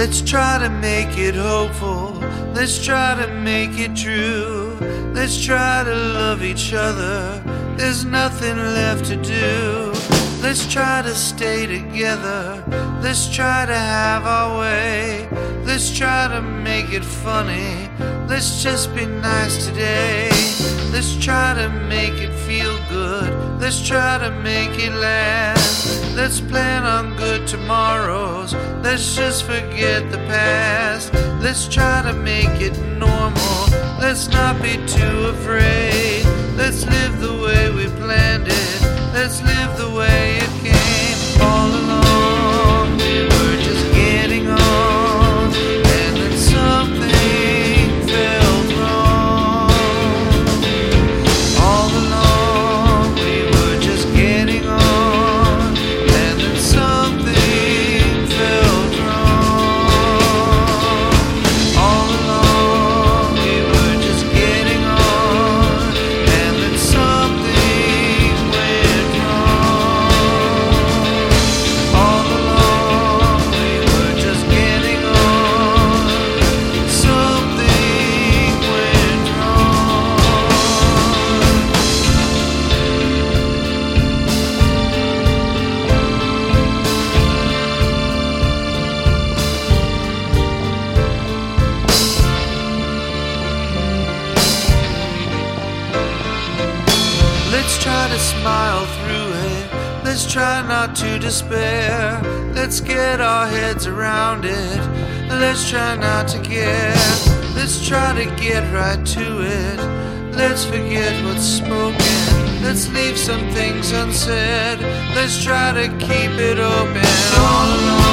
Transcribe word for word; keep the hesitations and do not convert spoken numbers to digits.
Let's try to make it hopeful. Let's try to make it true. Let's try to love each other. There's nothing left to do. Let's try to stay together. Let's try to have our way. Let's try to make it funny. Let's just be nice today. Let's try to make it feel good. Let's try to make it last. Let's plan on good tomorrows. Let's just forget the past. Let's try to make it normal. Let's not be too afraid. Let's live the way we planned it. Let's live the way it came. All along we were just getting on, and then something felt wrong. All along we were just getting on, and then something felt wrong. All along we were just getting on, and then something went wrong. All along we were just getting on, something went wrong. Let's try to smile through it. Let's try not to despair. Let's get our heads around it. Let's try not to care. Let's try to get right to it. Let's forget what's spoken. Let's leave some things unsaid. Let's try to keep it open all along.